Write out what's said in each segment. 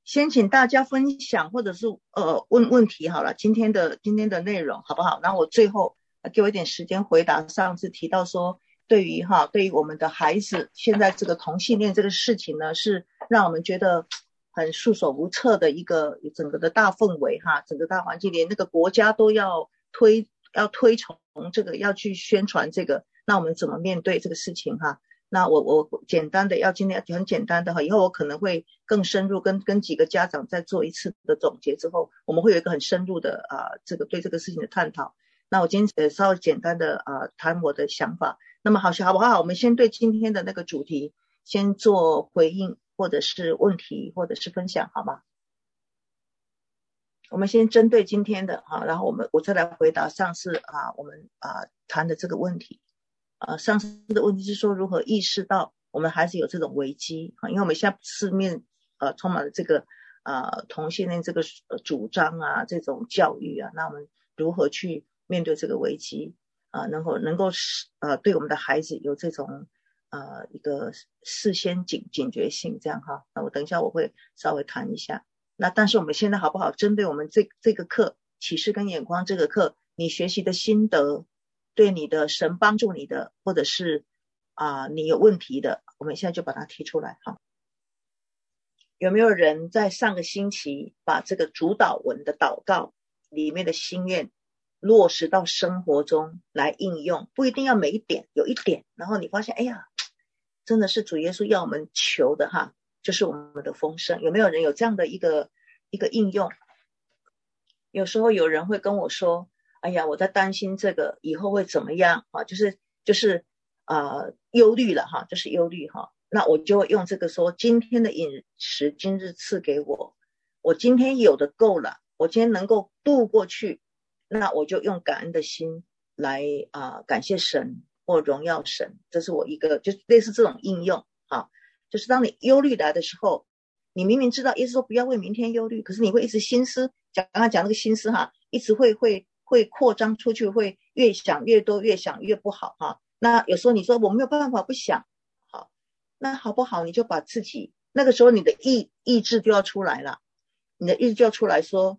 先请大家分享或者是问问题好了，今天的内容好不好？然后我最后给我一点时间回答上次提到说，对于我们的孩子现在这个同性恋这个事情呢，是让我们觉得很束手无策的一个整个的大氛围整个大环境，连那个国家都要推崇这个，要去宣传这个，那我们怎么面对这个事情那我简单的今天很简单的以后我可能会更深入跟几个家长再做一次的总结之后，我们会有一个很深入的这个对这个事情的探讨。那我今天稍微简单的谈我的想法。那么好不好？我们先对今天的那个主题先做回应，或者是问题，或者是分享，好吗？我们先针对今天的然后我再来回答上次我们谈的这个问题。上次的问题是说如何意识到我们孩子有这种危机因为我们现在市面充满了这个同性恋这个主张这种教育那我们如何去面对这个危机能够对我们的孩子有这种一个事先警觉性，这样那我等一下我会稍微谈一下。那但是我们现在好不好针对我们这个课启示跟眼光这个课，你学习的心得，对你的神帮助你的，或者是你有问题的，我们现在就把它提出来有没有人在上个星期把这个主导文的祷告里面的心愿落实到生活中来应用？不一定要每一点，有一点，然后你发现哎呀，真的是主耶稣要我们求的就是我们的丰盛。有没有人有这样的一个应用？有时候有人会跟我说，哎呀，我在担心这个以后会怎么样就是忧虑了就是忧虑那我就会用这个说，今天的饮食今日赐给我，我今天有的够了，我今天能够度过去，那我就用感恩的心来感谢神或荣耀神。这是我一个就类似这种应用就是当你忧虑来的时候，你明明知道耶稣说不要为明天忧虑，可是你会一直心思刚刚讲那个心思一直会扩张出去，会越想越多，越想越不好那有时候你说我没有办法不想那好不好，你就把自己那个时候你的意志就要出来了，你的意志就要出来说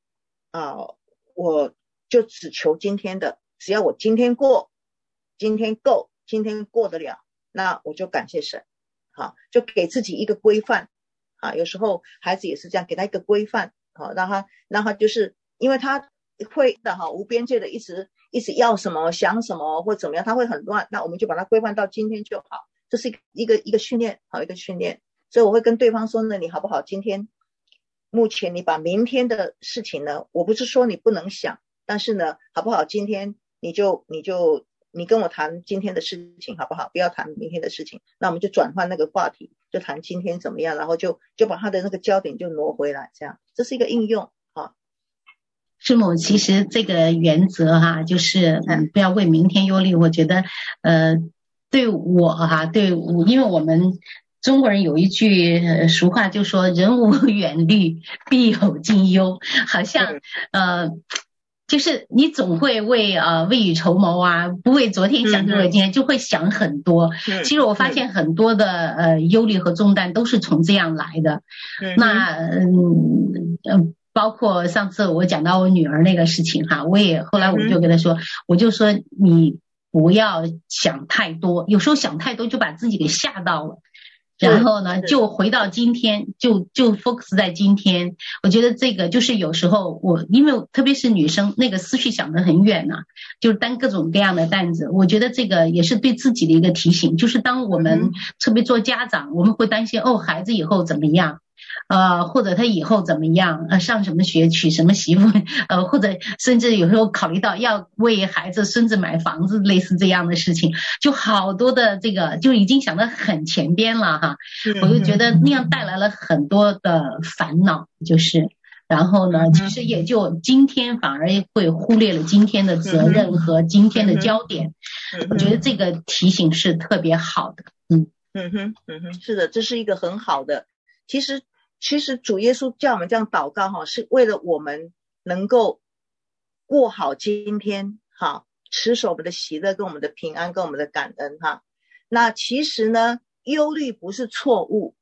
我就只求今天的，只要我今天过，今天够，今天过得了，那我就感谢神就给自己一个规范有时候孩子也是这样，给他一个规范让他就是因为他会的无边界的一直要什么想什么或怎么样，他会很乱，那我们就把它规范到今天就好。这是一个训练一个训练。所以我会跟对方说呢，你好不好今天目前你把明天的事情呢，我不是说你不能想，但是呢好不好今天你跟我谈今天的事情好不好，不要谈明天的事情，那我们就转换那个话题，就谈今天怎么样，然后就把他的那个焦点就挪回来，这样这是一个应用师母，其实这个原则就是不要为明天忧虑。我觉得对我因为我们中国人有一句俗话就说人无远虑必有近忧，好像就是你总会为未雨绸缪不为昨天想就为今天，就会想很多。其实我发现很多的忧虑和重担都是从这样来的。那包括上次我讲到我女儿那个事情后来我就跟她说，我就说你不要想太多，有时候想太多就把自己给吓到了。然后呢就回到今天，就 focus 在今天。我觉得这个就是有时候因为特别是女生那个思绪想得很远就是担各种各样的担子。我觉得这个也是对自己的一个提醒，就是当我们特别做家长，我们会担心孩子以后怎么样或者他以后怎么样上什么学娶什么媳妇或者甚至有时候考虑到要为孩子孙子买房子，类似这样的事情，就好多的这个就已经想得很前边了我就觉得那样带来了很多的烦恼，就是然后呢其实也就今天反而会忽略了今天的责任和今天的焦点。我觉得这个提醒是特别好的。 是的，这是一个很好的。其实主耶稣叫我们这样祷告是为了我们能够过好今天持守我们的喜乐跟我们的平安跟我们的感恩那其实呢忧虑不是错误，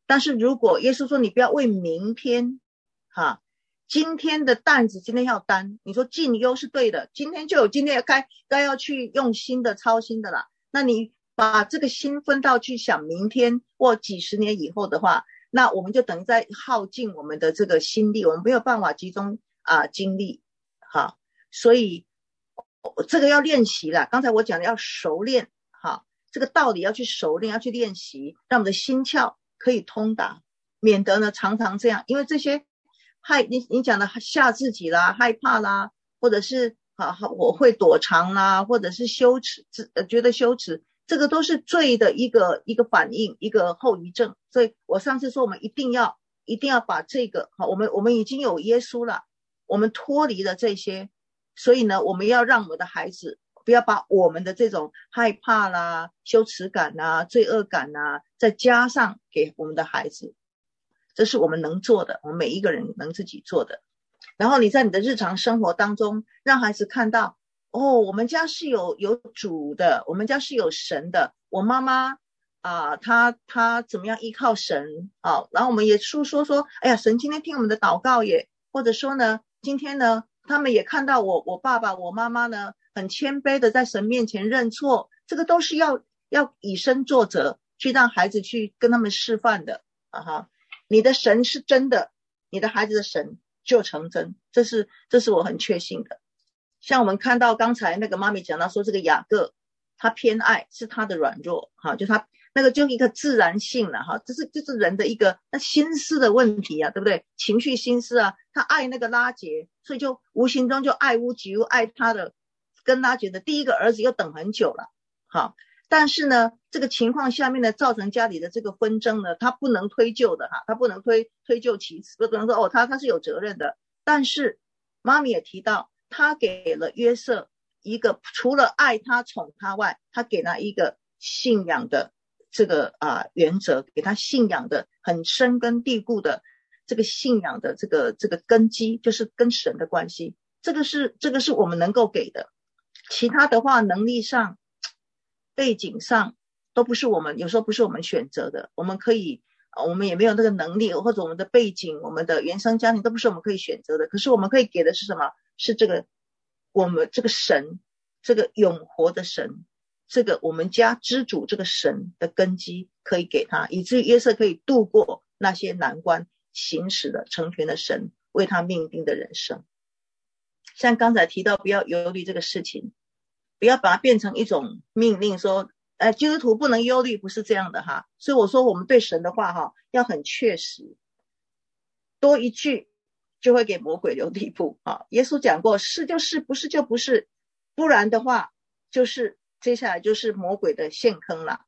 但是如果耶稣说你不要为明天今天的担子今天要担，你说尽忧是对的，今天就有今天该要去用心的操心的啦。那你把这个心分到去想明天或几十年以后的话，那我们就等于在耗尽我们的这个心力，我们没有办法集中精力。好，所以这个要练习啦，刚才我讲的要熟练。好，这个道理要去熟练，要去练习，让我们的心窍可以通达，免得呢常常这样，因为这些你讲的吓自己啦，害怕啦，或者是我会躲藏啦，或者是羞耻，觉得羞耻，这个都是罪的一个反应，一个后遗症。所以我上次说我们一定要把这个我们已经有耶稣了，我们脱离了这些，所以呢我们要让我们的孩子不要把我们的这种害怕啦、羞耻感啦、罪恶感啦再加上给我们的孩子。这是我们能做的，我们每一个人能自己做的。然后你在你的日常生活当中让孩子看到，我们家是有主的，我们家是有神的，我妈妈她怎么样依靠神然后我们也说哎呀，神今天听我们的祷告耶，或者说呢今天呢他们也看到我爸爸我妈妈呢很谦卑的在神面前认错，这个都是要以身作则，去让孩子去跟他们示范的你的神是真的，你的孩子的神就成真，这是我很确信的。像我们看到刚才那个妈咪讲到说，这个雅各他偏爱是他的软弱就他那个就一个自然性了这是人的一个那心思的问题对不对？情绪心思他爱那个拉结，所以就无形中就爱屋及乌，爱他的跟拉结的第一个儿子又等很久了但是呢这个情况下面呢造成家里的这个纷争呢，他不能推就的他不能推就其次，不能说他是有责任的。但是妈咪也提到，他给了约瑟一个除了爱他宠他外，他给他一个信仰的这个原则，给他信仰的很深根蒂固的这个信仰的这个根基，就是跟神的关系，这个是我们能够给的。其他的话能力上背景上都不是我们，有时候不是我们选择的，我们也没有那个能力，或者我们的背景我们的原生家庭都不是我们可以选择的。可是我们可以给的是什么？是这个我们这个神，这个永活的神，这个我们家之主这个神的根基可以给他，以至于约瑟可以度过那些难关，行使了成全的神为他命定的人生。像刚才提到不要忧虑这个事情，不要把它变成一种命令说基督徒不能忧虑，不是这样的所以我说我们对神的话要很确实，多一句就会给魔鬼留地步耶稣讲过，是就是，不是就不是，不然的话就是接下来就是魔鬼的陷坑了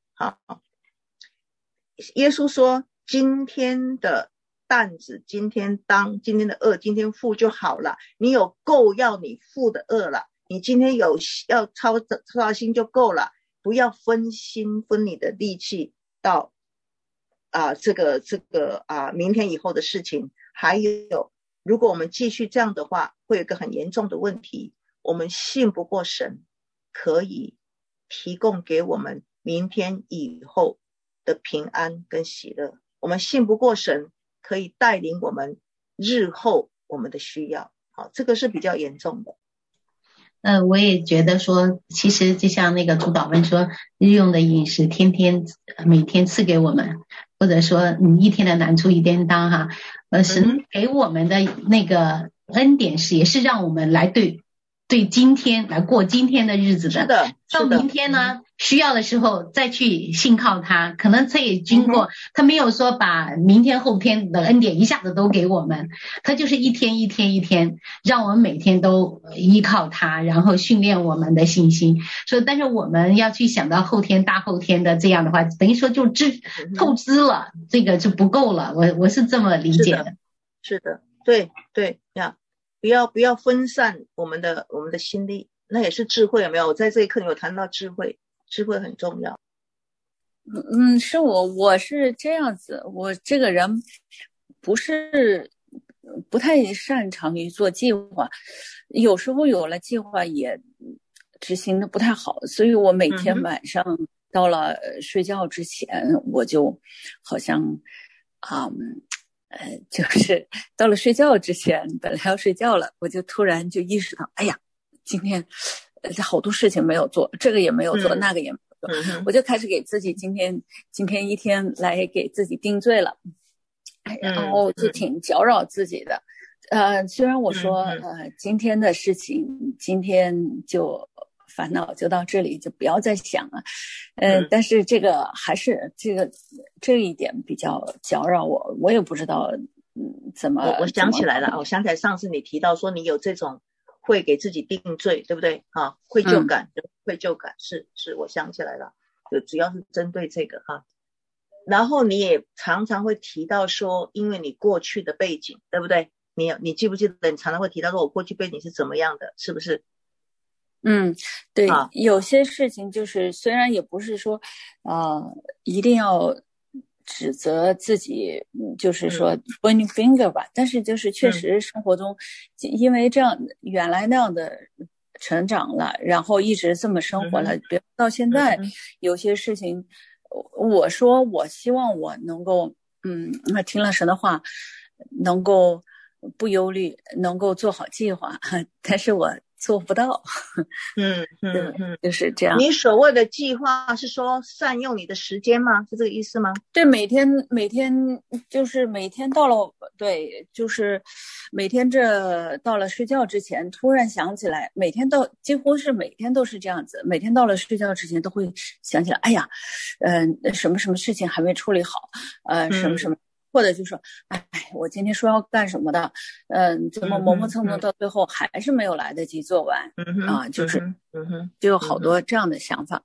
耶稣说今天的担子今天当，今天的恶今天负就好了，你有够要你负的恶了，你今天有要操心就够了，不要分心分你的力气到这个明天以后的事情。还有如果我们继续这样的话，会有一个很严重的问题，我们信不过神可以提供给我们明天以后的平安跟喜乐，我们信不过神可以带领我们日后我们的需要这个是比较严重的。 我也觉得说，其实就像那个主导文说，日用的饮食每天赐给我们，或者说你一天的难处一天当神给我们的那个恩典也是让我们来对今天来过今天的日子的。 是的， 到明天呢需要的时候再去信靠他，可能他也经过他没有说把明天后天的恩典一下子都给我们，他就是一天一天一天让我们每天都依靠他，然后训练我们的信心。所以但是我们要去想到后天大后天的，这样的话等于说就透支了，这个就不够了，我是这么理解的。 是的，对呀，不要分散我们的心力，那也是智慧，有没有？我在这一课里有谈到智慧很重要。 是我是这样子，我这个人不太擅长于做计划，有时候有了计划也执行的不太好，所以我每天晚上到了睡觉之前，我就好像就是到了睡觉之前，本来要睡觉了，我就突然就意识到，哎呀，今天好多事情没有做，这个也没有做，那个也没有做，我就开始给自己今天一天来给自己定罪了，然后就挺搅扰自己的。虽然我说今天的事情今天就烦恼就到这里，就不要再想了。但是这个还是这一点比较搅扰我，我也不知道怎么。 我想起来了，我想起来上次你提到说你有这种会给自己定罪，对不对？愧疚感，愧疚感是我想起来了，就主要是针对这个哈。然后你也常常会提到说，因为你过去的背景，对不对？你记不记得你常常会提到说我过去背景是怎么样的，是不是？ 对，有些事情就是虽然也不是说一定要指责自己，就是说 pointing finger 吧，但是就是确实生活中因为这样原来那样的成长了，然后一直这么生活了，别到现在有些事情我说我希望我能够听了神的话能够不忧虑，能够做好计划，但是我做不到。就是这样。 你所谓的计划是说善用你的时间吗？是这个意思吗？ 对，每天就是每天到了，对，就是每天这到了睡觉之前突然想起来，几乎是每天都是这样子，每天到了睡觉之前都会想起来，哎呀，什么什么事情还没处理好，什么什么。或者就说，哎，我今天说要干什么的，怎么磨磨蹭蹭到最后还是没有来得及做完，就有好多这样的想法。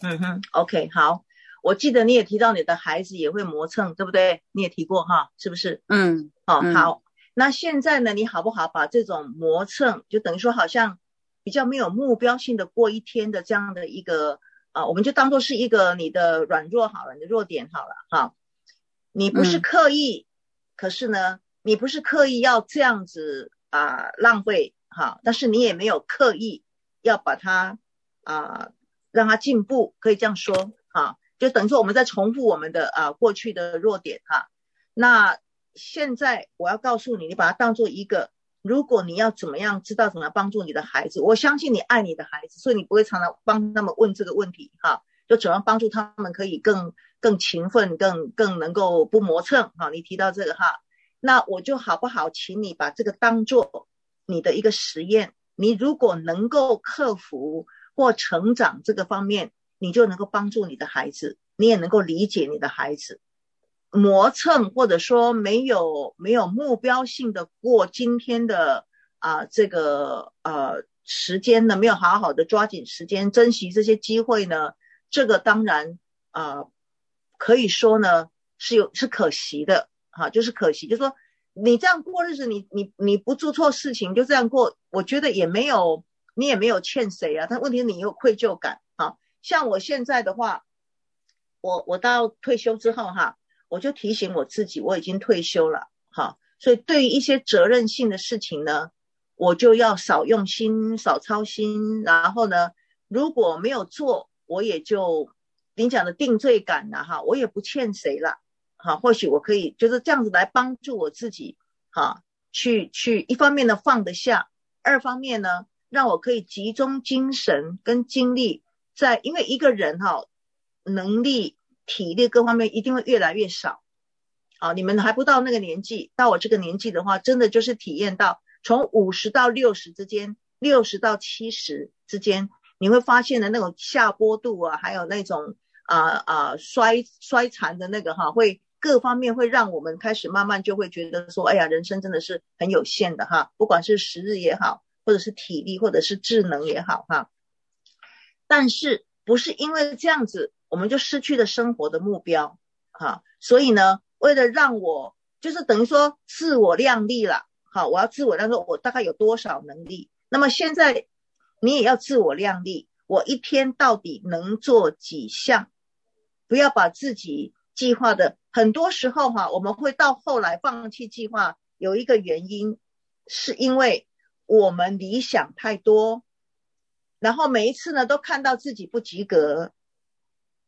OK， 好，我记得你也提到你的孩子也会磨蹭，对不对？你也提过哈，是不是？好，那现在呢，你好不好把这种磨蹭，就等于说好像比较没有目标性的过一天的这样的一个我们就当做是一个你的软弱好了，你的弱点好了哈。你不是刻意，可是呢，你不是刻意要这样子浪费哈，但是你也没有刻意要把它让它进步，可以这样说哈，就等于说我们在重复我们的过去的弱点哈。那现在我要告诉你，你把它当做一个，如果你要怎么样知道怎么样帮助你的孩子，我相信你爱你的孩子，所以你不会常常帮他们问这个问题哈，就怎样帮助他们可以更勤奋，更能够不磨蹭哈。你提到这个哈，那我就好不好请你把这个当做你的一个实验，你如果能够克服或成长这个方面，你就能够帮助你的孩子，你也能够理解你的孩子。磨蹭或者说没有目标性的过今天的这个时间呢，没有好好的抓紧时间，珍惜这些机会呢，这个当然可以说呢是可惜的就是可惜，就是说你这样过日子，你不做错事情就这样过，我觉得你也没有欠谁但问题是你有愧疚感像我现在的话，我到退休之后我就提醒我自己，我已经退休了所以对于一些责任性的事情呢，我就要少用心少操心，然后呢如果没有做，我也就你讲的定罪感我也不欠谁了或许我可以就是这样子来帮助我自己去一方面呢放得下，二方面呢让我可以集中精神跟精力在，因为一个人能力体力各方面一定会越来越少你们还不到那个年纪，到我这个年纪的话，真的就是体验到从50到60之间，60到70之间，你会发现的那种下坡度还有那种衰残的那个会各方面会让我们开始慢慢就会觉得说，哎呀，人生真的是很有限的不管是时日也好，或者是体力，或者是智能也好但是不是因为这样子我们就失去了生活的目标所以呢为了让我就是等于说自我量力了我要自我量说我大概有多少能力，那么现在你也要自我量力，我一天到底能做几项，不要把自己计划的很多时候我们会到后来放弃计划，有一个原因是因为我们理想太多，然后每一次呢都看到自己不及格，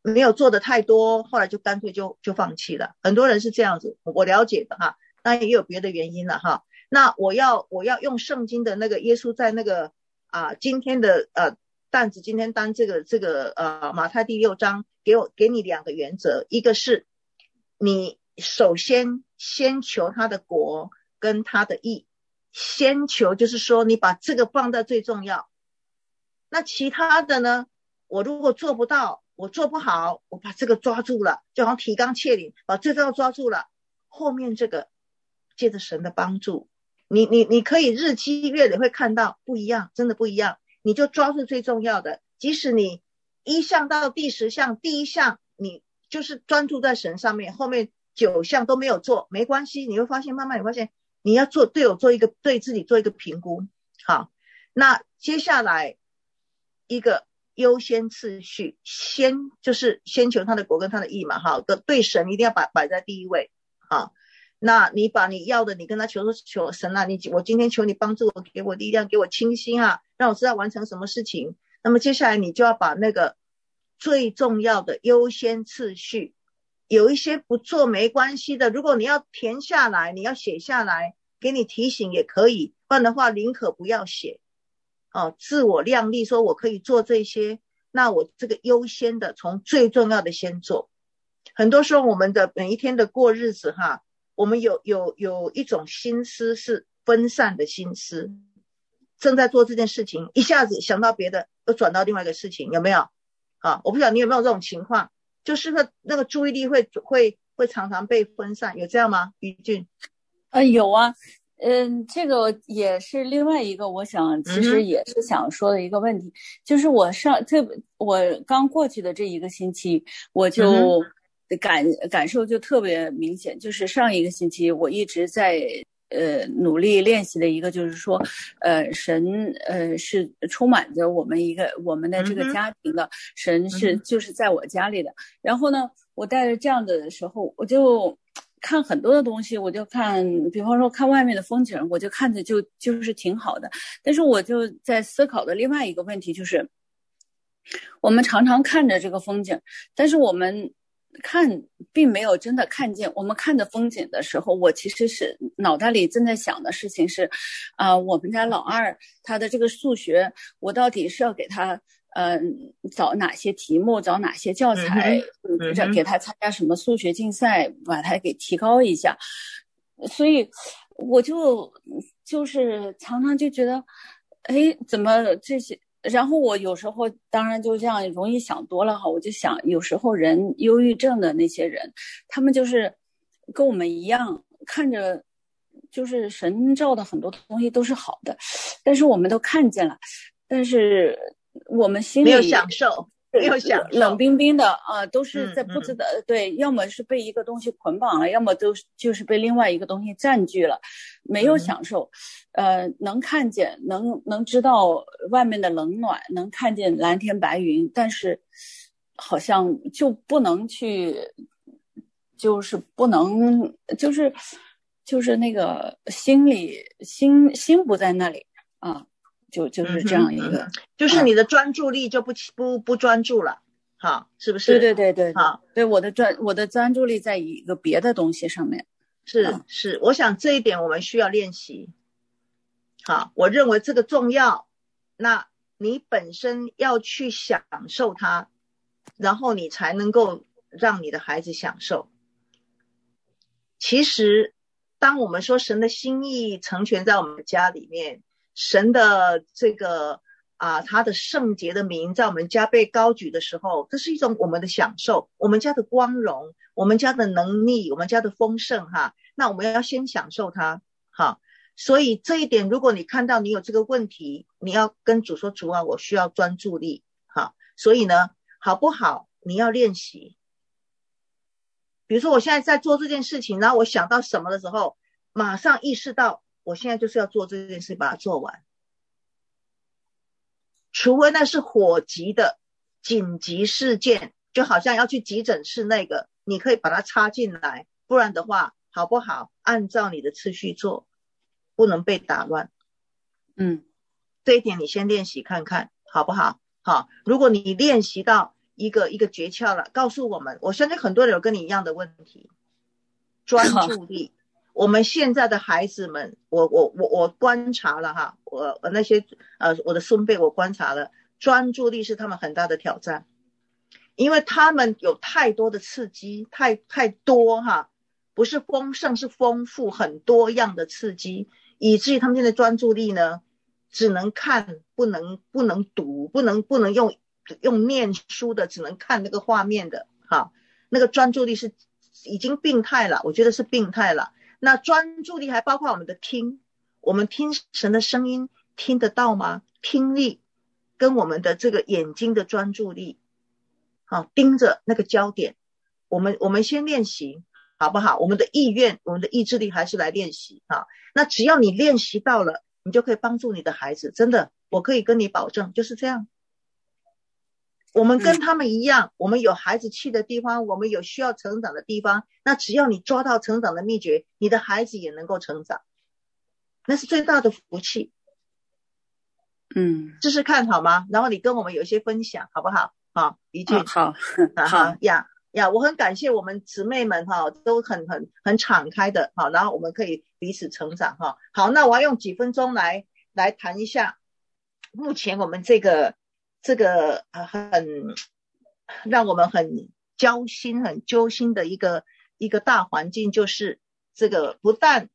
没有做的太多，后来就干脆就放弃了。很多人是这样子，我了解的哈，当然也有别的原因了哈。那我要用圣经的那个耶稣在那个今天的担子今天担这个马太第6章给你2个原则，一个是你首先求他的国跟他的义，先求就是说你把这个放在最重要，那其他的呢，我如果做不到，我做不好，我把这个抓住了，就好像提纲挈领，把最重要抓住了，后面这个借着神的帮助，你可以日积月累会看到不一样，真的不一样。你就抓住最重要的，即使你1项到第10项，第1项你就是专注在神上面，后面9项都没有做没关系，你会发现慢慢你发现你要对自己做一个评估。好，那接下来一个优先次序，就是先求他的国跟他的义嘛，哈，对神一定要摆在第一位。好，那你把你要的你跟他求神啊，我今天求你帮助我，给我力量，给我清心啊，让我知道完成什么事情。那么接下来你就要把那个最重要的优先次序，有一些不做没关系的，如果你要填下来，你要写下来，给你提醒也可以，不然的话宁可不要写。自我量力，说我可以做这些，那我这个优先的从最重要的先做。很多时候我们的每一天的过日子哈，我们有一种心思是分散的心思，正在做这件事情，一下子想到别的，又转到另外一个事情，有没有？我不晓得你有没有这种情况，就是那个注意力会常常被分散，有这样吗？于俊？ 有啊。这个也是另外一个我想其实也是想说的一个问题，就是我刚过去的这1个星期，我就感受就特别明显，就是上1个星期我一直在努力练习的一个，就是说神是充满着我们的这个家庭的，神是就是在我家里的。然后呢，我带着这样的时候，我就看很多的东西，我就看，比方说看外面的风景，我就看着就是挺好的。但是我就在思考的另外一个问题，就是我们常常看着这个风景，但是我们看并没有真的看见。我们看着风景的时候，我其实是脑袋里正在想的事情是我们家老二他的这个数学，我到底是要给他找哪些题目，找哪些教材，给他参加什么数学竞赛，把他给提高一下。所以我就是常常就觉得怎么这些，然后我有时候当然就这样容易想多了哈，我就想有时候忧郁症的那些人，他们就是跟我们一样，看着就是神造的很多东西都是好的，但是我们都看见了，但是我们心里没有享受，没有享受， 冷冰冰的都是在不知道对，要么是被一个东西捆绑了，要么就是被另外一个东西占据了，没有享受。能看见，能知道外面的冷暖，能看见蓝天白云，但是好像就不能去，就是不能，就是那个心不在那里啊。就是这样一个， 就是你的专注力就不专注了，好，是不是？ 对，好，对，我的专注力在一个别的东西上面， 是，我想这一点我们需要练习。好，我认为这个重要，那你本身要去享受它，然后你才能够让你的孩子享受。其实，当我们说神的心意成全在我们家里面，神的这个他的圣洁的名在我们家被高举的时候，这是一种我们的享受，我们家的光荣，我们家的能力，我们家的丰盛哈。那我们要先享受它。好，所以这一点如果你看到你有这个问题，你要跟主说，主啊，我需要专注力。好，所以呢，好不好？你要练习。比如说我现在在做这件事情，然后我想到什么的时候，马上意识到我现在就是要做这件事，把它做完。除非那是火急的紧急事件，就好像要去急诊室那个，你可以把它插进来，不然的话，好不好？按照你的次序做，不能被打乱。这一点你先练习看看，好不好？好，如果你练习到一个诀窍了，告诉我们，我相信很多人有跟你一样的问题，专注力。我们现在的孩子们，我观察了哈，我那些我的孙辈我观察了，专注力是他们很大的挑战，因为他们有太多的刺激，太多哈，不是丰盛是丰富，很多样的刺激，以至于他们现在专注力呢只能看，不能读，不能用念书的，只能看那个画面的哈，那个专注力是已经病态了，我觉得是病态了。那专注力还包括我们的听，我们听神的声音听得到吗？听力跟我们的这个眼睛的专注力，好，盯着那个焦点，我们先练习好不好？我们的意愿，我们的意志力还是来练习啊。那只要你练习到了，你就可以帮助你的孩子，真的，我可以跟你保证，就是这样。我们跟他们一样，我们有孩子气的地方，我们有需要成长的地方，那只要你抓到成长的秘诀，你的孩子也能够成长，那是最大的福气。试试看好吗？然后你跟我们有一些分享好不好？好，怡俊， 好呀，我很感谢我们姊妹们哈，都很敞开的，好，然后我们可以彼此成长哈。好，那我要用几分钟来谈一下目前我们这个很让我们很揪心的一个大环境，就是这个不但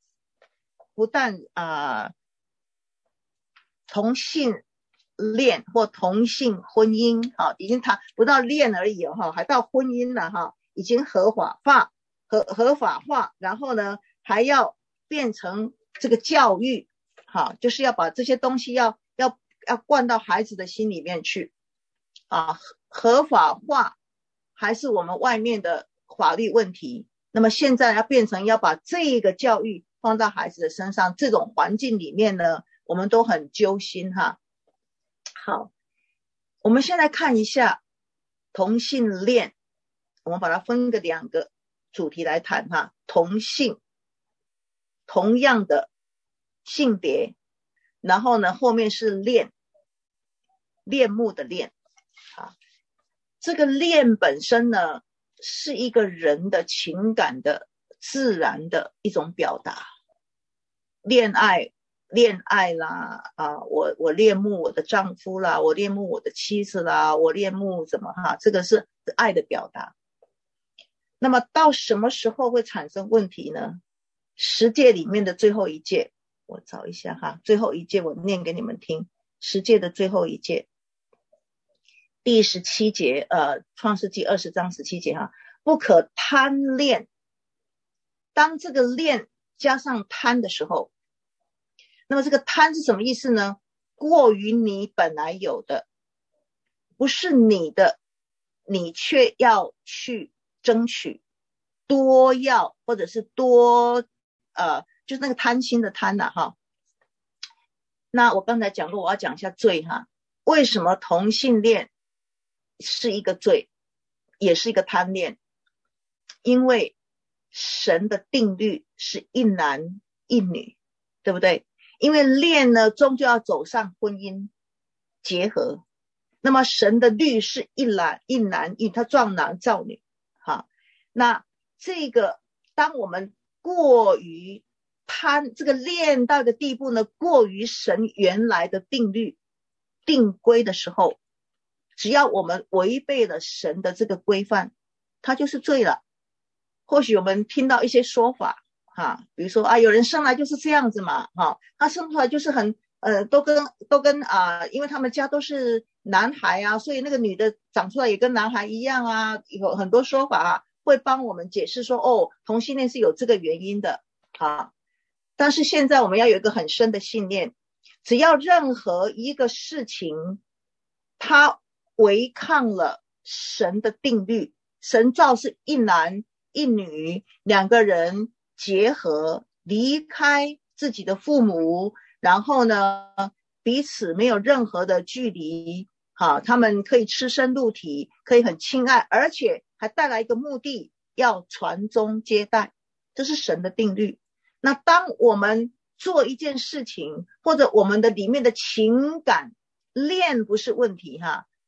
同性恋或同性婚姻哈，已经谈不到恋而已哈，还到婚姻了哈，已经合法化，然后呢还要变成这个教育哈，就是要把这些东西要灌到孩子的心里面去啊，合法化还是我们外面的法律问题。那么现在要变成要把这个教育放到孩子的身上，这种环境里面呢，我们都很揪心哈。好，我们先来看一下同性恋，我们把它分个2个主题来谈哈。同性，同样的性别，然后呢后面是恋慕的恋啊。这个恋本身呢是一个人的情感的自然的一种表达，恋爱啦我恋慕我的丈夫啦，我恋慕我的妻子啦，我恋慕怎么哈，这个是爱的表达。那么到什么时候会产生问题呢？10诫里面的最后一诫，我找一下哈，最后一诫我念给你们听，10诫的最后一诫，第17节创世纪20章17节哈，不可贪恋。当这个恋加上贪的时候，那么这个贪是什么意思呢？过于你本来有的，不是你的，你却要去争取，多要或者是多就是那个贪心的贪哈。那我刚才讲过，我要讲一下罪哈。为什么同性恋是一个罪，也是一个贪恋？因为神的定律是一男一女，对不对？因为恋呢终究要走上婚姻结合，那么神的律是一男一女，他造男造女好，那这个当我们过于贪这个恋到的地步呢，过于神原来的定律定规的时候，只要我们违背了神的这个规范，它就是罪了。或许我们听到一些说法比如说有人生来就是这样子嘛他生出来就是很都跟因为他们家都是男孩所以那个女的长出来也跟男孩一样有很多说法会帮我们解释说同性恋是有这个原因的但是现在我们要有一个很深的信念，只要任何一个事情它违抗了神的定律，神造是一男一女2个人结合，离开自己的父母，然后呢彼此没有任何的距离他们可以赤身露体，可以很亲爱，而且还带来一个目的，要传宗接代，这是神的定律。那当我们做一件事情，或者我们的里面的情感恋不是问题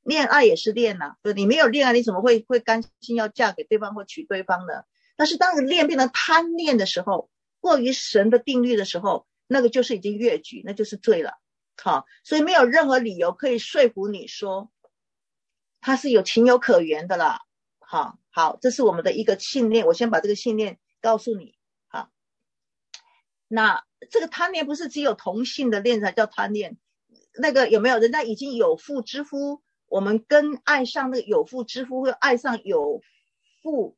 恋爱也是恋啊，你没有恋爱你怎么会甘心要嫁给对方或娶对方呢？但是当恋变成贪恋的时候，过于神的定律的时候，那个就是已经越矩，那就是罪了。好，所以没有任何理由可以说服你说他是有情有可原的啦。好，这是我们的一个信念，我先把这个信念告诉你。好，那这个贪恋不是只有同性的恋才叫贪恋，那个有没有人家已经有妇之夫，我们跟爱上那个有妇之夫，会爱上有夫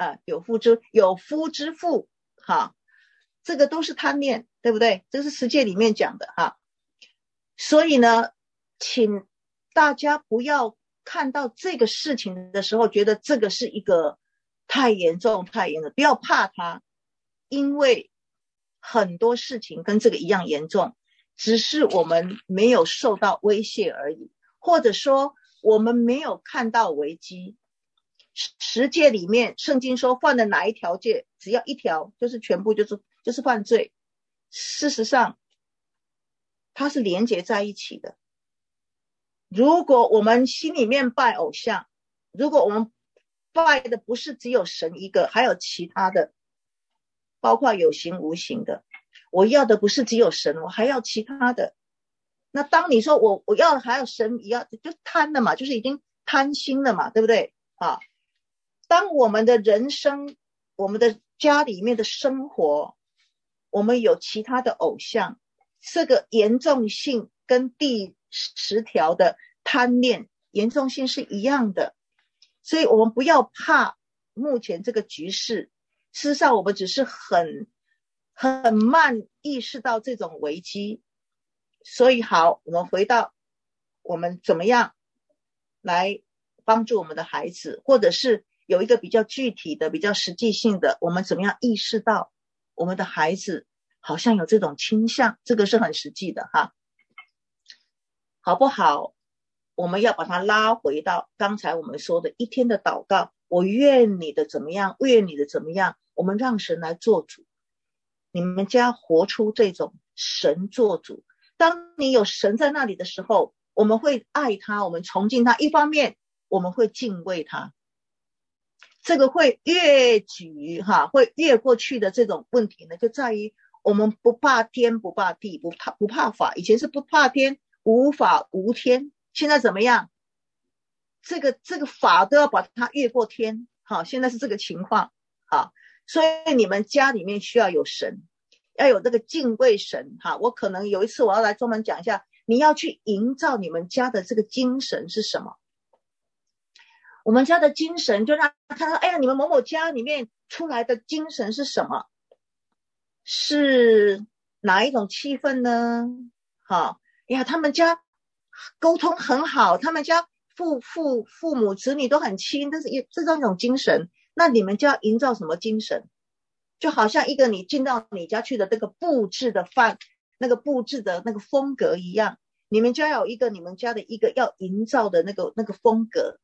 之妇，哈，这个都是贪恋，对不对？这是十诫里面讲的哈。所以呢，请大家不要看到这个事情的时候觉得这个是一个太严重，不要怕它，因为很多事情跟这个一样严重，只是我们没有受到威胁而已，或者说我们没有看到危机。十诫里面圣经说犯了哪一条诫，只要一条就是全部就是犯罪。事实上它是连结在一起的。如果我们心里面拜偶像，如果我们拜的不是只有神一个，还有其他的，包括有形无形的，我要的不是只有神，我还要其他的。那当你说我要还要神一样，就贪了嘛，就是已经贪心了嘛，对不对啊？当我们的人生，我们的家里面的生活，我们有其他的偶像，这个严重性跟第10条的贪恋严重性是一样的。所以我们不要怕目前这个局势，事实上我们只是很慢意识到这种危机。所以好，我们回到我们怎么样来帮助我们的孩子，或者是有一个比较具体的比较实际性的，我们怎么样意识到我们的孩子好像有这种倾向，这个是很实际的哈，好不好？我们要把它拉回到刚才我们说的一天的祷告，我愿你的怎么样，愿你的怎么样，我们让神来做主。你们家活出这种神做主，当你有神在那里的时候，我们会爱他，我们崇敬他，一方面我们会敬畏他，这个会越举会越过去的这种问题呢，就在于我们不怕天不怕地不怕法。以前是不怕天无法无天，现在怎么样？这个法都要把它越过天，现在是这个情况。所以你们家里面需要有神，要有这个敬畏神。我可能有一次我要来专门讲一下，你要去营造你们家的这个精神是什么。我们家的精神就让他看到，哎呀，你们某某家里面出来的精神是什么？是哪一种气氛呢？他们家沟通很好，他们家父母子女都很亲，这是一种精神。那你们家营造什么精神？就好像一个你进到你家去的那个布置的那个布置的那个风格一样，你们家有一个你们家的一个要营造的那个风格。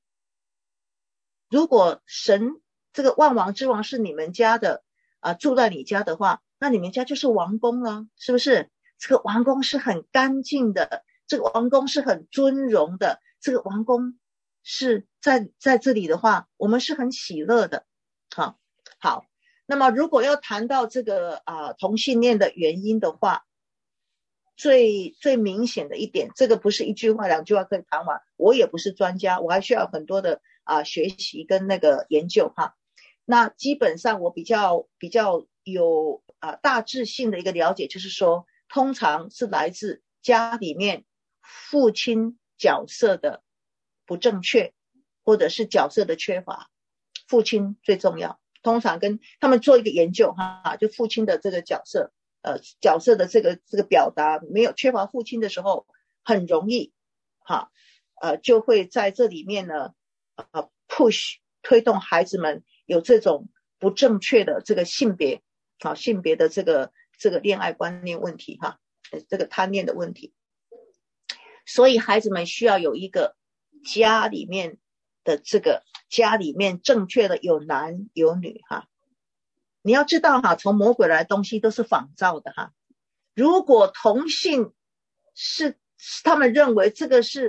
如果神这个万王之王是你们家的住在你家的话，那你们家就是王宫了，是不是？这个王宫是很干净的，这个王宫是很尊荣的，这个王宫是在这里的话，我们是很喜乐的。好，那么如果要谈到这个同性恋的原因的话，最明显的一点，这个不是一句话两句话可以谈完，我也不是专家，我还需要很多的学习跟那个研究哈。那基本上我比较有大致性的一个了解，就是说通常是来自家里面父亲角色的不正确，或者是角色的缺乏。父亲最重要，通常跟他们做一个研究就父亲的这个角色的这个表达没有缺乏父亲的时候，很容易就会在这里面呢push 推动孩子们有这种不正确的这个性别的这个恋爱观念问题这个贪恋的问题。所以孩子们需要有一个家里面的这个家里面正确的有男有女你要知道从魔鬼来的东西都是仿造的如果同性是他们认为这个是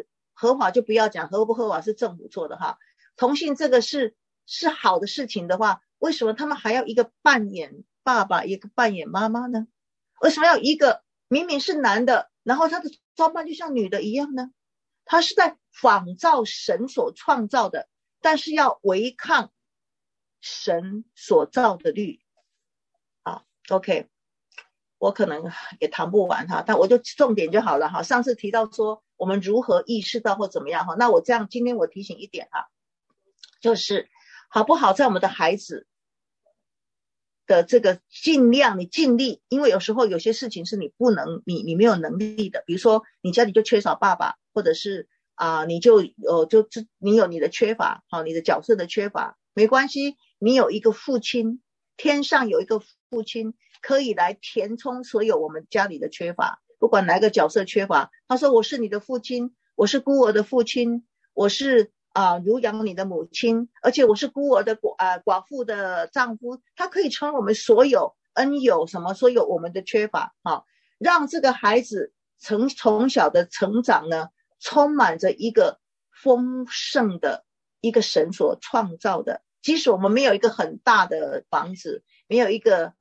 合法就不要讲，合不合法是政府做的哈。同性这个是好的事情的话，为什么他们还要一个扮演爸爸，一个扮演妈妈呢？为什么要一个明明是男的，然后他的装扮就像女的一样呢？他是在仿照神所创造的，但是要违抗神所造的律。好 ，OK， 我可能也谈不完哈，但我就重点就好了哈。上次提到说我们如何意识到或怎么样哈，那我这样今天我提醒一点哈，就是好不好在我们的孩子的这个尽量你尽力，因为有时候有些事情是你不能你没有能力的，比如说你家里就缺少爸爸，或者是你你有你的缺乏，你的角色的缺乏，没关系，你有一个父亲，天上有一个父亲可以来填充所有我们家里的缺乏，不管哪个角色缺乏，他说我是你的父亲，我是孤儿的父亲，我是乳养你的母亲，而且我是孤儿的寡妇的丈夫，他可以成为我们所有恩友什么所有我们的缺乏让这个孩子从小的成长呢，充满着一个丰盛的一个神所创造的，即使我们没有一个很大的房子，没有一个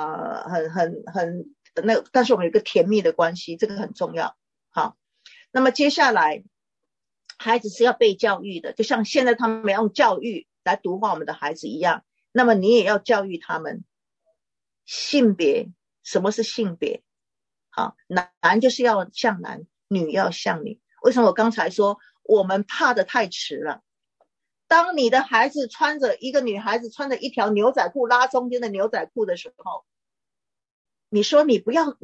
但是我们有一个甜蜜的关系，这个很重要。好，那么接下来孩子是要被教育的，就像现在他们用教育来毒化我们的孩子一样，那么你也要教育他们性别，什么是性别？好，男就是要像男，女要像女。为什么我刚才说我们怕得太迟了？当你的孩子一个女孩子穿着一条牛仔裤，拉中间的牛仔裤的时候，你说你不要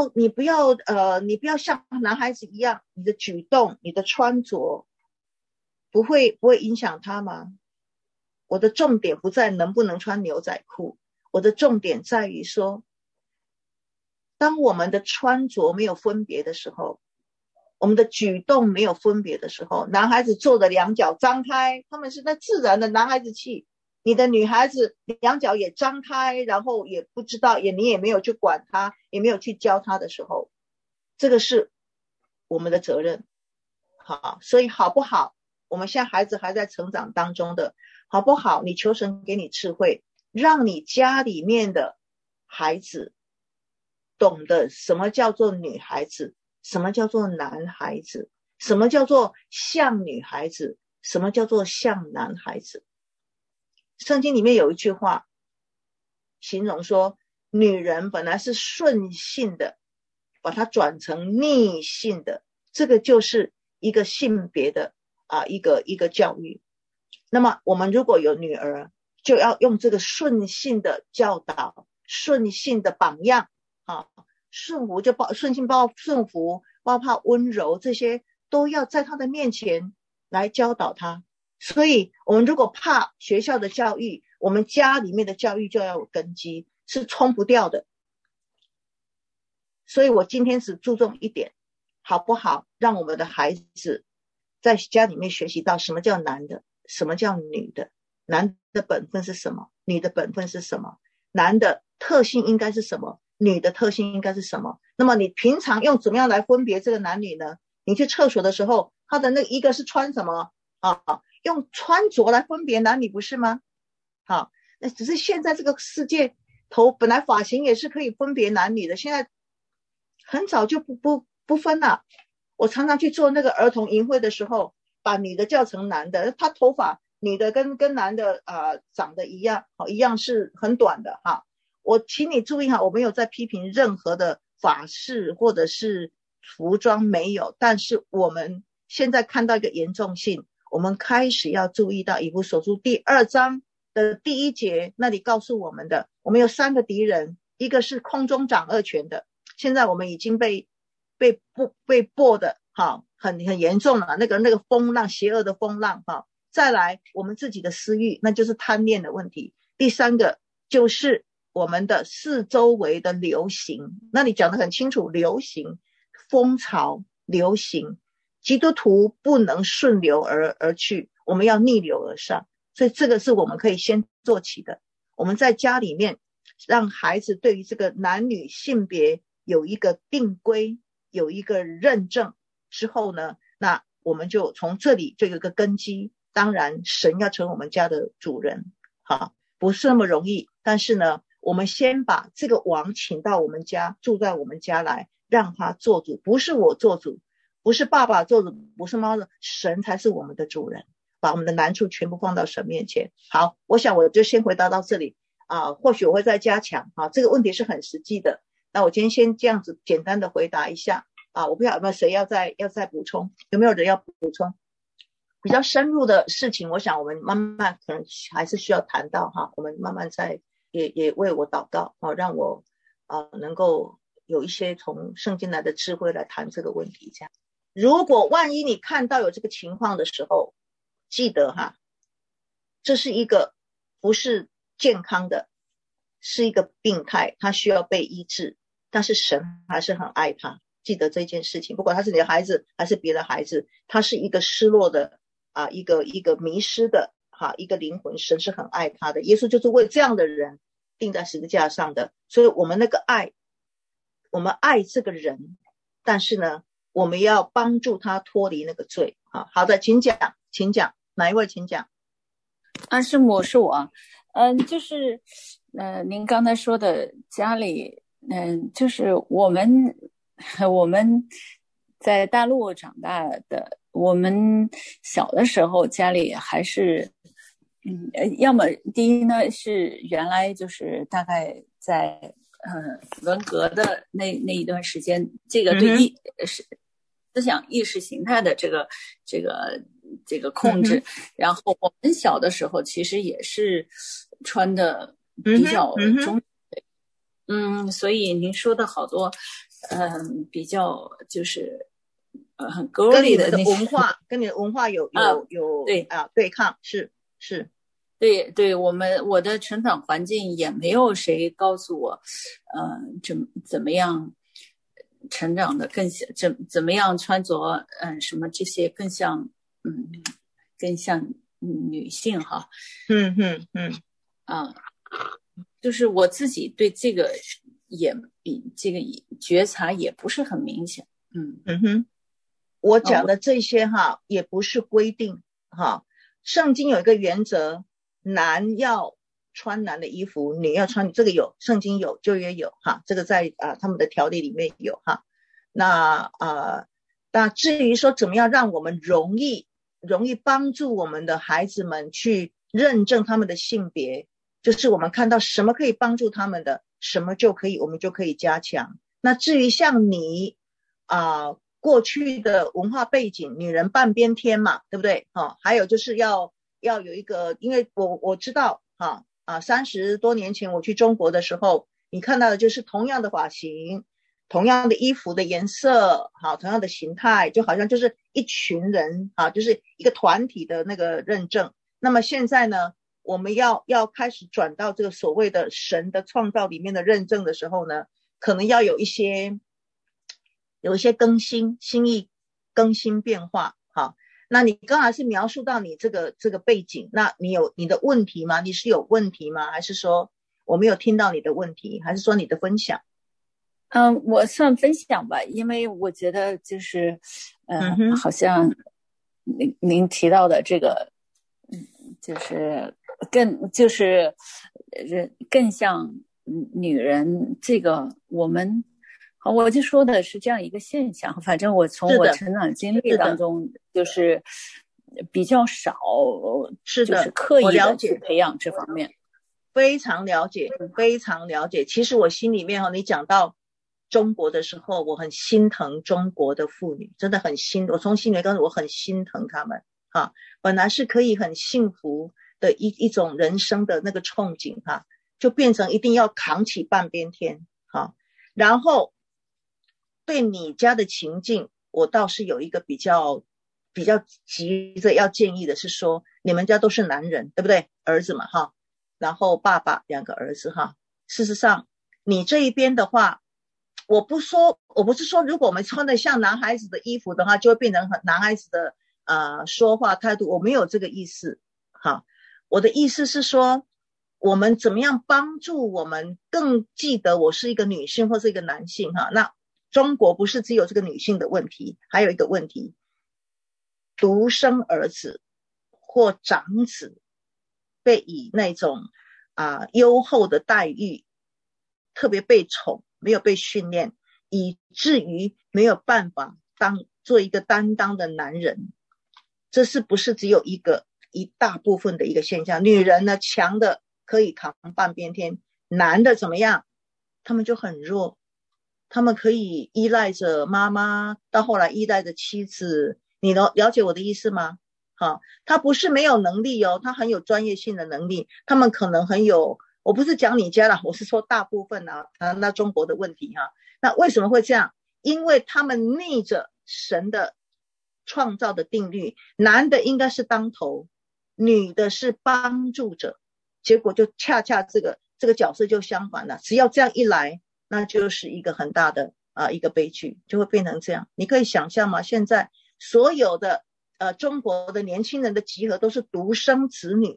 像男孩子一样，你的举动你的穿着不会影响他吗？我的重点不在能不能穿牛仔裤，我的重点在于说，当我们的穿着没有分别的时候，我们的举动没有分别的时候，男孩子坐着两脚张开，他们是那自然的男孩子气，你的女孩子两脚也张开，然后也不知道你也没有去管他，也没有去教他的时候，这个是我们的责任。好，所以好不好，我们现在孩子还在成长当中的，好不好，你求神给你智慧，让你家里面的孩子懂得什么叫做女孩子，什么叫做男孩子，什么叫做像女孩子，什么叫做像男孩子。圣经里面有一句话形容说，女人本来是顺性的，把它转成逆性的，这个就是一个性别的一个教育。那么我们如果有女儿，就要用这个顺性的教导，顺性的榜样顺服就顺性顺服，包括温柔，这些都要在他的面前来教导他。所以我们如果怕学校的教育，我们家里面的教育就要有根基，是冲不掉的。所以我今天只注重一点，好不好让我们的孩子在家里面学习到什么叫男的，什么叫女的，男的本分是什么，女的本分是什么，男的特性应该是什么，女的特性应该是什么。那么你平常用怎么样来分别这个男女呢？你去厕所的时候，他的那一个是穿什么用穿着来分别男女，不是吗？好，那只是现在这个世界本来发型也是可以分别男女的，现在很早就不分了。我常常去做那个儿童营会的时候，把女的叫成男的，他头发女的跟男的长得一样是很短的我请你注意我没有在批评任何的法式或者是服装，没有，但是我们现在看到一个严重性，我们开始要注意到以弗所书第2章的第1节那里告诉我们的，我们有3个敌人，一个是空中掌恶权的，现在我们已经被剥的很严重了，那个风浪，邪恶的风浪再来我们自己的私欲，那就是贪恋的问题。第3个就是我们的四周围的流行，那里讲得很清楚，流行风潮，流行基督徒不能顺流而去，我们要逆流而上。所以这个是我们可以先做起的，我们在家里面让孩子对于这个男女性别有一个定规，有一个认证之后呢，那我们就从这里就有一个根基。当然神要成为我们家的主人，好，不是那么容易，但是呢我们先把这个王请到我们家，住在我们家来，让他做主，不是我做主，不是爸爸做主，不是妈妈，神才是我们的主人，把我们的难处全部放到神面前。好，我想我就先回答到这里或许我会再加强这个问题是很实际的。那我今天先这样子简单的回答一下我不知道有没有谁要再补充，有没有人要补充比较深入的事情？我想我们慢慢可能还是需要谈到我们慢慢再也为我祷告让我能够有一些从圣经来的智慧来谈这个问题。这样，如果万一你看到有这个情况的时候，记得这是一个不是健康的，是一个病态，他需要被医治，但是神还是很爱他。记得这件事情，不管他是你的孩子还是别的孩子，他是一个失落的一个迷失的一个灵魂，神是很爱他的。耶稣就是为这样的人钉在十字架上的。所以我们那个爱，我们爱这个人，但是呢我们要帮助他脱离那个罪。好的，请讲，哪一位请讲？ 师母，是我。就是您刚才说的家里就是我们在大陆长大的，我们小的时候家里还是要么第一呢是原来就是大概在文革的那一段时间，这个对思想意识形态的这个控制，然后我们小的时候其实也是穿的比较中所以您说的好多比较就是很girly的那文化，跟你的文化有对对抗，是对，我的成长环境也没有谁告诉我怎么样成长的更像怎么样穿着什么这些更像女性哈。就是我自己对这个这个觉察也不是很明显。 我讲的这些也不是规定圣经有一个原则，男要穿男的衣服，女要穿，这个有，圣经有，旧约有这个在他们的条例里面有那至于说怎么样让我们容易帮助我们的孩子们去认证他们的性别，就是我们看到什么可以帮助他们的，什么我们就可以加强。那至于像你过去的文化背景，女人半边天嘛，对不对还有就是要有一个，因为我知道30多年前我去中国的时候，你看到的就是同样的发型，同样的衣服的颜色同样的形态，就好像就是一群人就是一个团体的那个认证。那么现在呢，我们要开始转到这个所谓的神的创造里面的认证的时候呢，可能要有一些更新心意，更新变化。那你刚才是描述到你这个背景，那你有你的问题吗？你是有问题吗？还是说我没有听到你的问题？还是说你的分享？ 我算分享吧，因为我觉得就是好像您提到的这个就是更像女人，这个我就说的是这样一个现象。反正我从我成长经历当中就是比较少就是刻意的去培养这方面。 非常了解，非常了解。其实我心里面你讲到中国的时候，我很心疼中国的妇女，真的很我从心里面我很心疼她们本来是可以很幸福的一种人生的那个憧憬就变成一定要扛起半边天然后对你家的情境，我倒是有一个比较急着要建议的是说，你们家都是男人对不对？儿子嘛然后爸爸2个儿子事实上你这一边的话，我不是说如果我们穿的像男孩子的衣服的话，就会变成男孩子的说话态度，我没有这个意思我的意思是说，我们怎么样帮助我们更记得我是一个女性或是一个男性那中国不是只有这个女性的问题，还有一个问题， 独生儿子或长子被以那种优厚的待遇，特别被宠，没有被训练，以至于没有办法做一个担当的男人。这是不是只有一大部分的一个现象？女人呢，强的可以扛半边天，男的怎么样？他们就很弱，他们可以依赖着妈妈，到后来依赖着妻子。你了解我的意思吗？他不是没有能力哦，他很有专业性的能力，他们可能很有，我不是讲你家啦，我是说大部分那中国的问题那为什么会这样？因为他们逆着神的创造的定律，男的应该是当头，女的是帮助者，结果就恰恰这个角色就相反了。只要这样一来，那就是一个很大的一个悲剧，就会变成这样。你可以想象吗？现在所有的中国的年轻人的集合都是独生子女，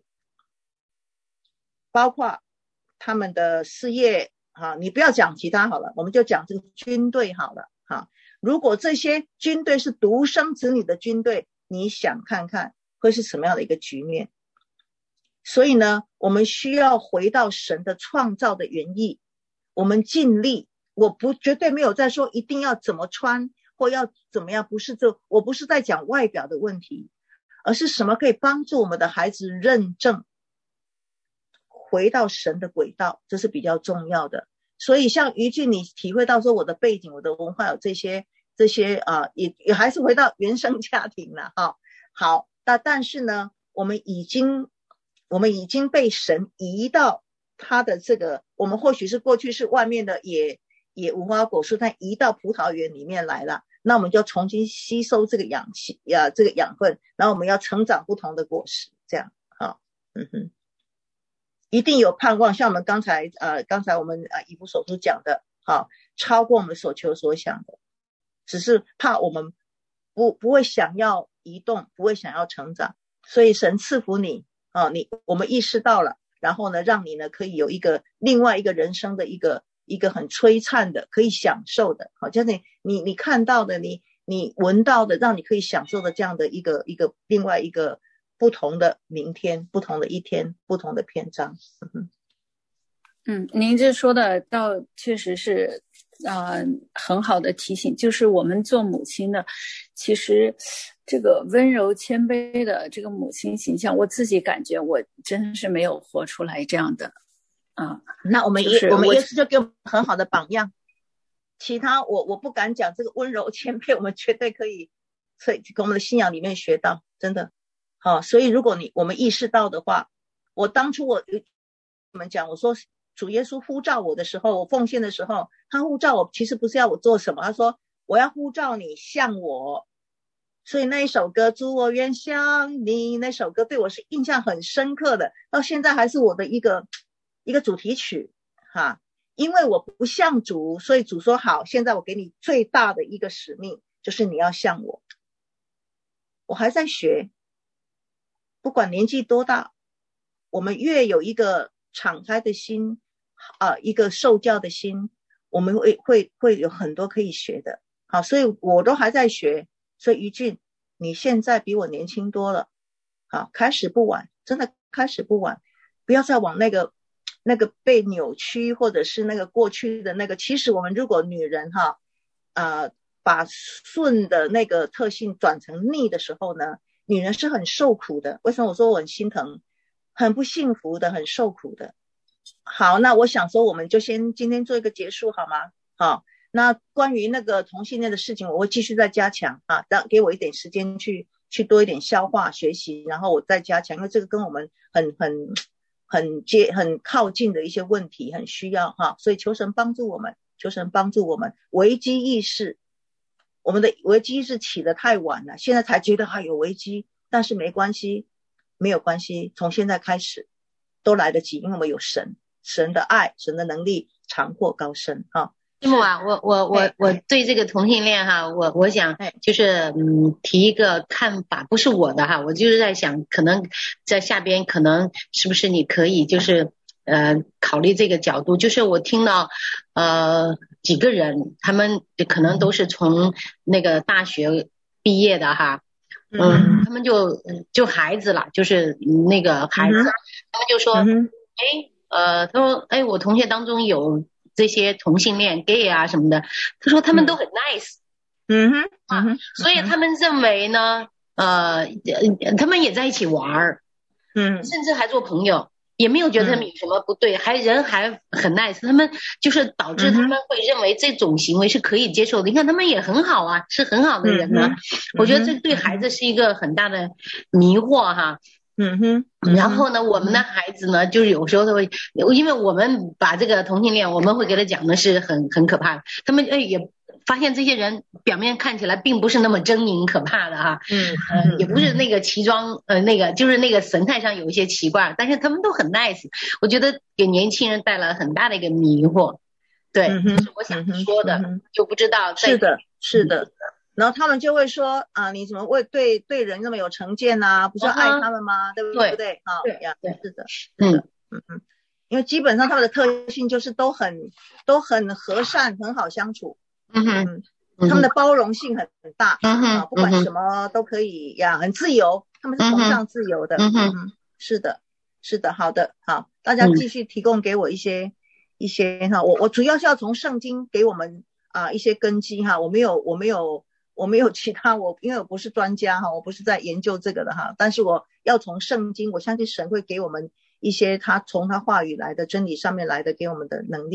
包括他们的事业你不要讲其他好了，我们就讲这个军队好了如果这些军队是独生子女的军队，你想看看会是什么样的一个局面？所以呢，我们需要回到神的创造的原意，我们尽力，我绝对没有在说一定要怎么穿或要怎么样，我不是在讲外表的问题，而是什么可以帮助我们的孩子认证回到神的轨道，这是比较重要的。所以像于俊，你体会到说我的背景，我的文化有这些也还是回到原生家庭了好，但是呢，我们已经被神移到他的这个，我们或许是过去是外面的也无花果树，但移到葡萄园里面来了，那我们就重新吸收这个氧气这个养分，然后我们要成长不同的果实，这样一定有盼望。像我们刚才我们以弗所书讲的超过我们所求所想的，只是怕我们不会想要移动，不会想要成长。所以神赐福你我们意识到了，然后呢让你呢可以有另外一个人生的一个很璀璨的可以享受的就是你看到的，你闻到的，让你可以享受的这样的另外一个不同的明天，不同的一天，不同的篇章。 您这说的倒确实是很好的提醒，就是我们做母亲的，其实这个温柔谦卑的这个母亲形象，我自己感觉我真是没有活出来这样的那我们耶稣就给我们很好的榜样。其他我不敢讲这个温柔谦卑，我们绝对可以从我们的信仰里面学到，真的所以如果我们意识到的话，我当初你们讲，我说主耶稣呼召我的时候，我奉献的时候，他呼召我其实不是要我做什么，他说我要呼召你像我。所以那一首歌主我愿像你，那首歌对我是印象很深刻的，到现在还是我的一个主题曲因为我不像主，所以主说好，现在我给你最大的一个使命，就是你要像我。我还在学，不管年纪多大，我们越有一个敞开的心一个受教的心，我们会有很多可以学的所以我都还在学。所以于俊，你现在比我年轻多了开始不晚，真的开始不晚，不要再往那个被扭曲，或者是那个过去的那个。其实我们如果女人把顺的那个特性转成逆的时候呢，女人是很受苦的。为什么我说我很心疼，很不幸福的，很受苦的。好，那我想说我们就先今天做一个结束好吗？那关于那个同性恋的事情，我会继续再加强给我一点时间去多一点消化学习，然后我再加强，因为这个跟我们很靠近的一些问题很需要所以求神帮助我们，危机意识，我们的危机意识起得太晚了，现在才觉得有危机，但是没关系，没有关系，从现在开始都来得及，因为我们有神的爱，神的能力长阔高深师母我对这个同性恋我想就是提一个看法，不是我的我就是在想，可能在下边可能是不是你可以就是考虑这个角度，就是我听到几个人他们可能都是从那个大学毕业的他们就孩子了，就是那个孩子，他们就说，他说，我同学当中有这些同性恋 gay 啊什么的，他说他们都很 nice，所以他们认为呢，他们也在一起玩，甚至还做朋友。也没有觉得他们有什么不对，人还很 nice， 他们就是导致他们会认为这种行为是可以接受的。你看他们也很好啊，是很好的人呢。我觉得这对孩子是一个很大的迷惑哈。然后呢，我们的孩子呢，就是有时候会，因为我们把这个同性恋，我们会给他讲的是很可怕的。他们也发现这些人表面看起来并不是那么狰狞可怕的哈，也不是那个奇装，那个就是那个神态上有一些奇怪，但是他们都很 nice， 我觉得给年轻人带来很大的一个迷惑，对，这是我想说的，就不知道是的，然后他们就会说啊，你怎么会对人那么有成见啊？不是爱他们吗？对不对？对，是的，因为基本上他们的特性就是都很和善，很好相处。他们的包容性很大，不管什么都可以呀，很自由，他们是崇尚自由的。是的，好的，好，大家继续提供给我一些哈，我主要是要从圣经给我们一些根基哈，我没有其他，因为我不是专家哈，我不是在研究这个的哈，但是我要从圣经，我相信神会给我们一些他从他话语来的真理上面来的给我们的能力。